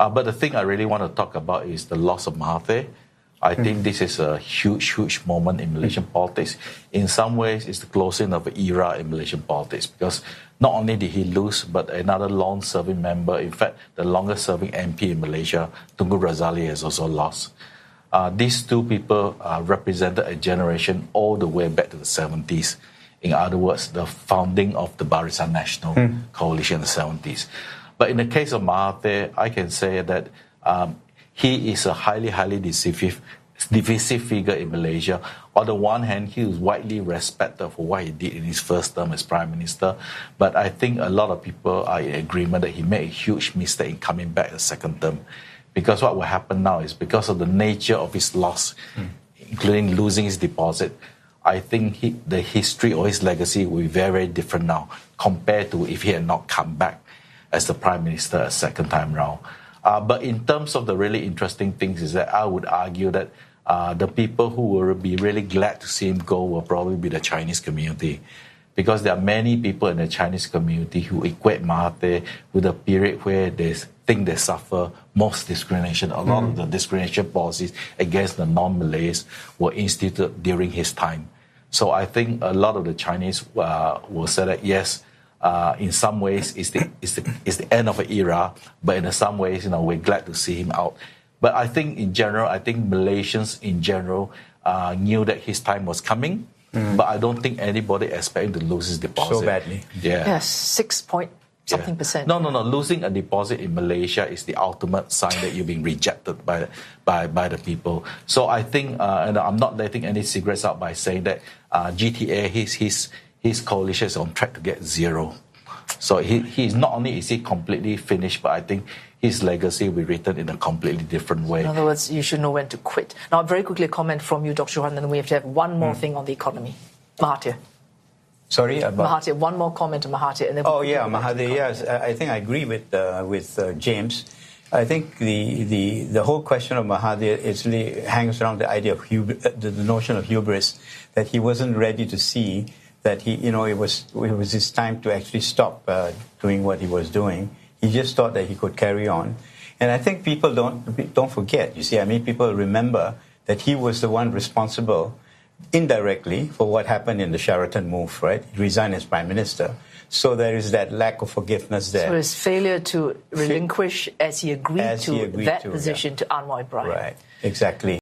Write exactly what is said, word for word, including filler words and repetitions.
Uh, but the thing I really want to talk about is the loss of Mahathir. I mm. think this is a huge, huge moment in Malaysian mm. politics. In some ways, it's the closing of an era in Malaysian politics because not only did he lose, but another long-serving member, in fact, the longest-serving M P in Malaysia, Tunku Razali, has also lost. Uh, these two people uh, represented a generation all the way back to the seventies. In other words, the founding of the Barisan Nasional mm. coalition in the seventies. But in the case of Mahathir, I can say that um, he is a highly, highly divisive, divisive figure in Malaysia. On the one hand, he was widely respected for what he did in his first term as Prime Minister. But I think a lot of people are in agreement that he made a huge mistake in coming back the second term. Because what will happen now is because of the nature of his loss, mm. including losing his deposit, I think he, the history or his legacy will be very, very different now compared to if he had not come back as the Prime Minister a second time round. Uh, but in terms of the really interesting things is that I would argue that uh, the people who will be really glad to see him go will probably be the Chinese community. Because there are many people in the Chinese community who equate Mahathir with a period where they think they suffer most discrimination. A lot mm. of the discrimination policies against the non-Malays were instituted during his time. So I think a lot of the Chinese uh, will say that, yes, uh, in some ways it's the, it's, the, it's the end of an era, but in some ways, you know, we're glad to see him out. But I think in general, I think Malaysians in general uh, knew that his time was coming. Mm. But I don't think anybody expected to lose his deposit. So badly. Yeah. Yes, six point something yeah. percent. No, no, no. Losing a deposit in Malaysia is the ultimate sign that you're being rejected by, by, by the people. So I think, uh, and I'm not letting any secrets out by saying that uh, G T A, his, his, his coalition is on track to get zero. So he, he's not only is he completely finished, but I think his legacy will be written in a completely different way. In other words, you should know when to quit. Now, very quickly, a comment from you, Doctor Johan, and then we have to have one more mm. thing on the economy. Mahathir. Sorry? About... Mahathir. One more comment on Mahathir. And then oh, yeah, Mahathir, yes. I think I agree with, uh, with uh, James. I think the, the, the whole question of Mahathir is really hangs around the idea of hub- the, the notion of hubris, that he wasn't ready to see that he, you know, it was, it was his time to actually stop uh, doing what he was doing. He just thought that he could carry on. And I think people don't don't forget, you see, I mean, people remember that he was the one responsible indirectly for what happened in the Sheraton move, right? He resigned as Prime Minister. So there is that lack of forgiveness there. So his failure to relinquish as he agreed as to he agreed that to, position yeah. to Anwar Ibrahim. Right, exactly.